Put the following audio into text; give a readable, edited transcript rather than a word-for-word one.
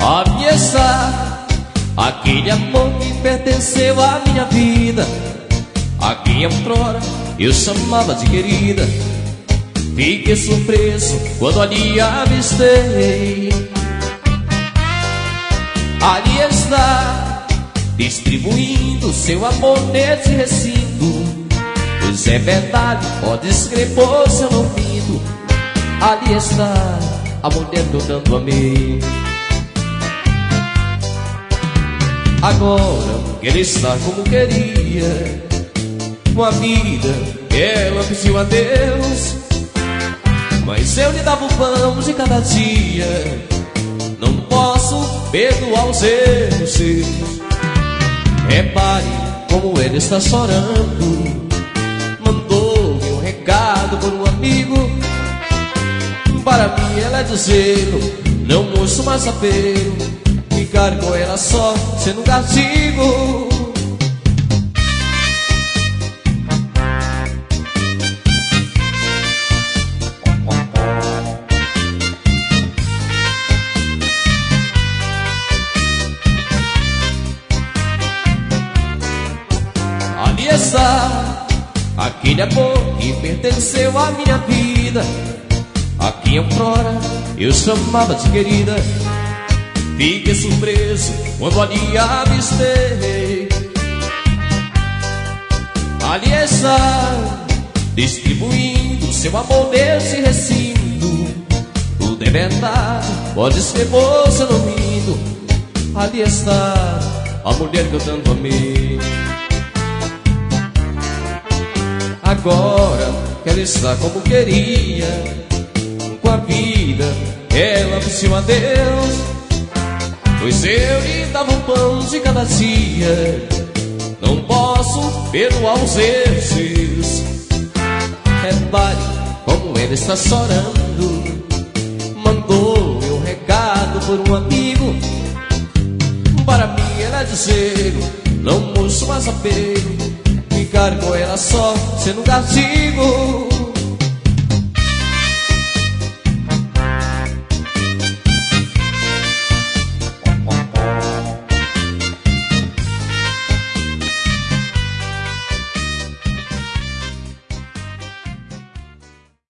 Onde está aquele amor que pertenceu à minha vida? A quem outrora eu chamava de querida. Fiquei surpreso quando ali a avistei. Ali está, distribuindo seu amor nesse recinto. Pois é verdade, pode escrever, pois eu não minto. Ali está a mulher que eu tanto amei. Agora que ele está como queria, com a vida que ela pediu a Deus, mas eu lhe dava o pão de cada dia. Não posso perdoar os erros seus. Repare como ele está chorando. Mandou-me um recado por um amigo. Para mim ela é de zelo, não mostro mais apelo. Ficar com ela só sendo um castigo. Ali está aquele amor que pertenceu à minha vida. A quem outrora eu chamava de querida. Fiquei surpreso quando ali a avistei. Ali está, distribuindo seu amor nesse recinto. Tudo é verdade, pode ser moça, eu não minto. Ali está a mulher que eu tanto amei. Agora que ela está como queria, com a vida ela pediu a Deus, pois eu lhe dava um pão de cada dia. Não posso perdoar os erros. Repare como ele está chorando. Mandou meu recado por um amigo. Para mim ela é de zelo, não mostro mais apego. Ficar com ela só sendo um castigo.